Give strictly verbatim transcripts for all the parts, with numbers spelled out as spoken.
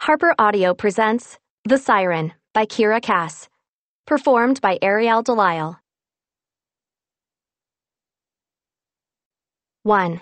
Harper Audio presents The Siren by Kiera Cass, performed by Ariel Delisle. one.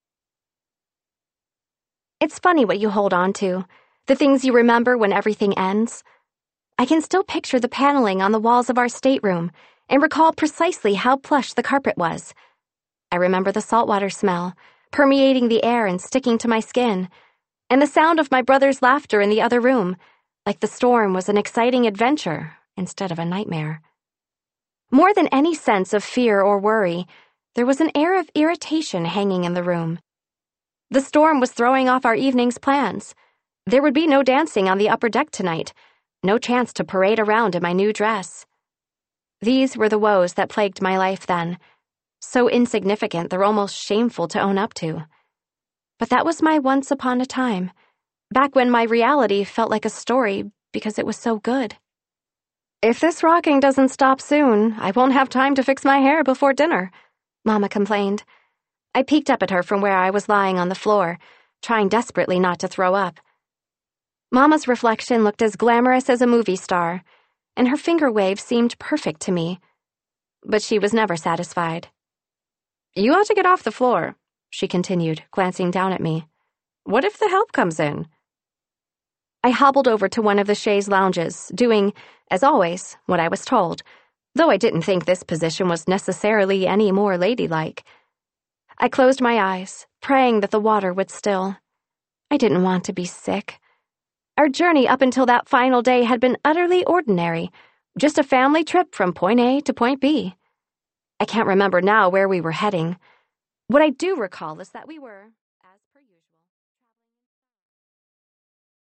It's funny what you hold on to, the things you remember when everything ends. I can still picture the paneling on the walls of our stateroom and recall precisely how plush the carpet was. I remember the saltwater smell, permeating the air and sticking to my skin, and the sound of my brother's laughter in the other room, like the storm was an exciting adventure instead of a nightmare. More than any sense of fear or worry, there was an air of irritation hanging in the room. The storm was throwing off our evening's plans. There would be no dancing on the upper deck tonight, no chance to parade around in my new dress. These were the woes that plagued my life then, so insignificant they're almost shameful to own up to. But that was my once upon a time, back when my reality felt like a story because it was so good. If this rocking doesn't stop soon, I won't have time to fix my hair before dinner, Mama complained. I peeked up at her from where I was lying on the floor, trying desperately not to throw up. Mama's reflection looked as glamorous as a movie star, and her finger waves seemed perfect to me. But she was never satisfied. You ought to get off the floor, she continued, glancing down at me. What if the help comes in? I hobbled over to one of the chaise lounges, doing, as always, what I was told, though I didn't think this position was necessarily any more ladylike. I closed my eyes, praying that the water would still. I didn't want to be sick. Our journey up until that final day had been utterly ordinary, just a family trip from point A to point B. I can't remember now where we were heading. What I do recall is that we were...